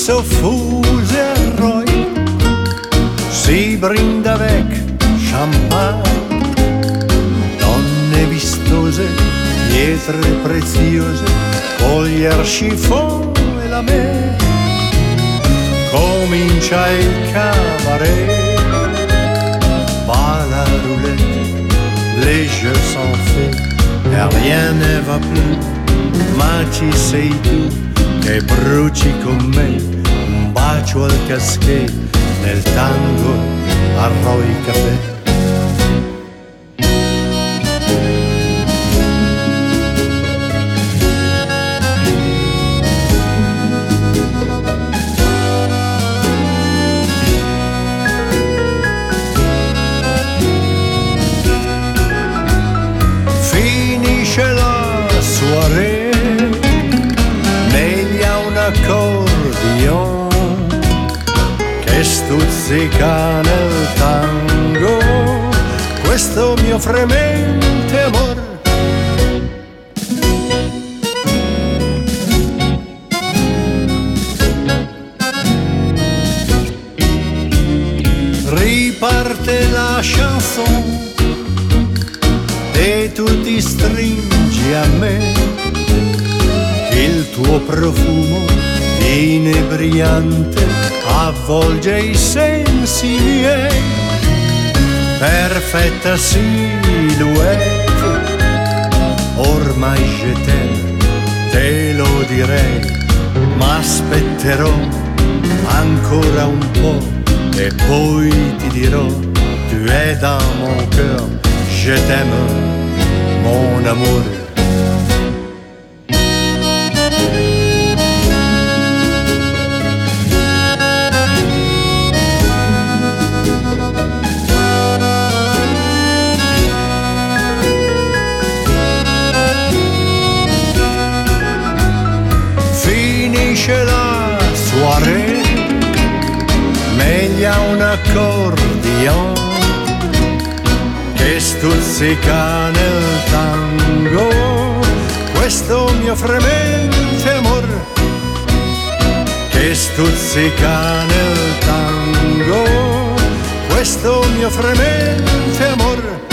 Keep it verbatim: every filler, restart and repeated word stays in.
soffuse a Roy, si brinda avec champagne, donne vistose, pietre preziose, collier chiffon e la me. Comincia il cabaret, pas la roulette, les jeux sont faits e rien ne va più, ma ci sei tu che bruci con me un bacio al casquet nel tango a Roy Café. Finisce la soirée, meglia un accordion che stuzzica nel tango questo mio fremente amor. Riparte la chanson e tu ti stringi a me, il tuo profumo inebriante avvolge i sensi miei, perfetta silhouette, ormai je t'aime, te lo direi, ma aspetterò ancora un po' e poi ti dirò, tu es dans mon cœur, je t'aime, mon amour. Finisce la soirée, meglia un accordion che stuzzica nel tango questo mio fremente amor, che stuzzica nel tango questo mio fremente amor.